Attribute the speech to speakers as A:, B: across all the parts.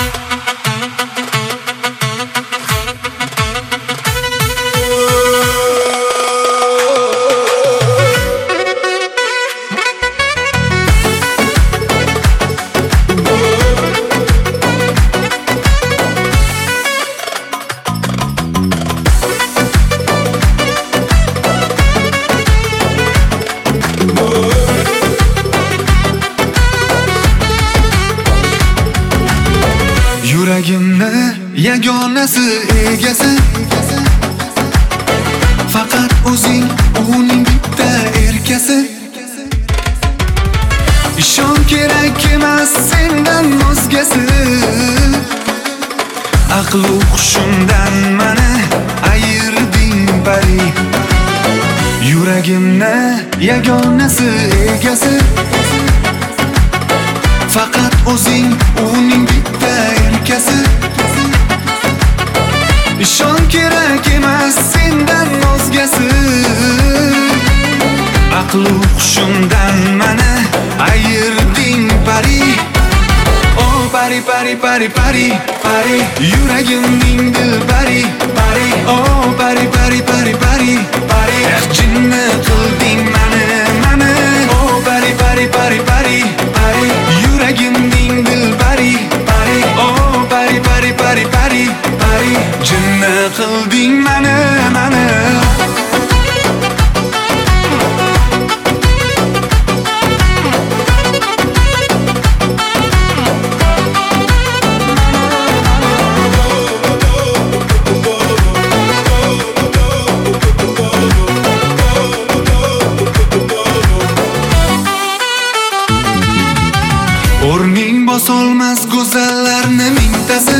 A: Yuragimni yagonasi egasi faqat o'zing, uning bitta erkasi. Ishon, kerak emas sendan o'zgasi. Aql-u hushimdan mani ayirding bari. Yuragimni yagonasi egasi faqat o'zing, uning bitta erkasi. Ishon, kerak emas sendan o'zgasi. Aql-u hushimdan mani ayirding pari. Oh pari pari pari pari pari, yuragimning dilbari pari. Oh pari pari pari pari pari, jinni qilding mani mani. Oh pari pari pari pari pari, yuragimning dilbari pari. Oh pari pari pari pari pari, jinni qilding mani mani. O'rning bosolmas go'zallarni mingtasi.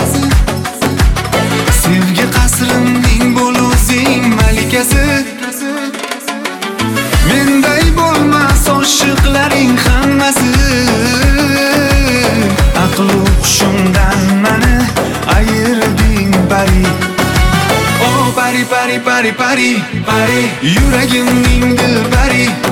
A: Sevgi qasrimning bo'l o'zing malikasi. Menday bo'lmas oshiqlaring hammasi. Aql-u hushimdan mani ayirding bari. Oh pari pari pari pari pari, yuragimning dilbari